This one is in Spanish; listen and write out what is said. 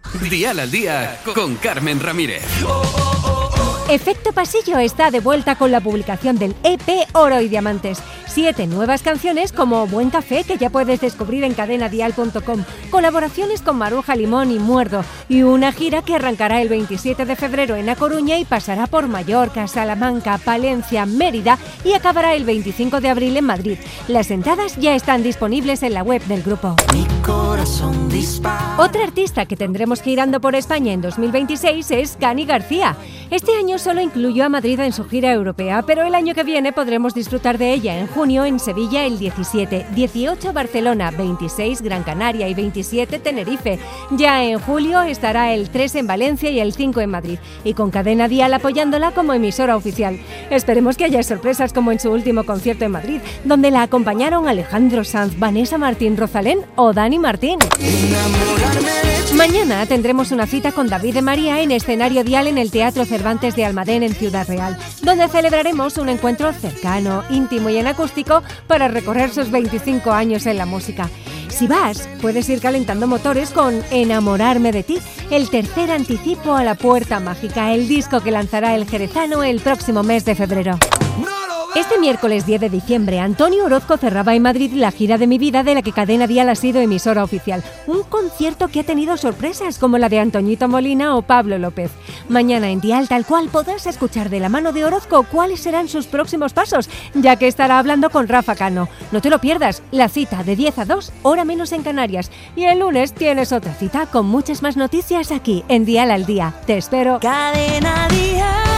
Dial al Día con Carmen Ramírez. Efecto Pasillo está de vuelta con la publicación del EP Oro y Diamantes. 7 nuevas canciones como Buen Café, que ya puedes descubrir en cadenadial.com, colaboraciones con Maruja Limón y Muerdo, y una gira que arrancará el 27 de febrero en A Coruña y pasará por Mallorca, Salamanca, Palencia, Mérida y acabará el 25 de abril en Madrid. Las entradas ya están disponibles en la web del grupo. Mi corazón dispara. Otra artista que tendremos que ir andando por España en 2026 es Cani García. Este año solo incluyó a Madrid en su gira europea, pero el año que viene podremos disfrutar de ella en junio en Sevilla el 17, 18 Barcelona, 26 Gran Canaria y 27 Tenerife. Ya en julio estará el 3 en Valencia y el 5 en Madrid, y con Cadena Dial apoyándola como emisora oficial. Esperemos que haya sorpresas como en su último concierto en Madrid, donde la acompañaron Alejandro Sanz, Vanessa Martín, Rosalén o Dani Martín. Mañana tendremos una cita con David de María en Escenario Dial en el Teatro Cervantes de Almadén en Ciudad Real, donde celebraremos un encuentro cercano, íntimo y en acústico para recorrer sus 25 años en la música. Si vas, puedes ir calentando motores con Enamorarme de ti, el tercer anticipo a La Puerta Mágica, el disco que lanzará el jerezano el próximo mes de febrero. Este miércoles 10 de diciembre, Antonio Orozco cerraba en Madrid la gira de Mi Vida, de la que Cadena Dial ha sido emisora oficial. Un concierto que ha tenido sorpresas como la de Antoñito Molina o Pablo López. Mañana en Dial Tal Cual podrás escuchar de la mano de Orozco cuáles serán sus próximos pasos, ya que estará hablando con Rafa Cano. No te lo pierdas, la cita de 10 a 2, hora menos en Canarias. Y el lunes tienes otra cita con muchas más noticias aquí en Dial al Día. Te espero. Cadena Dial.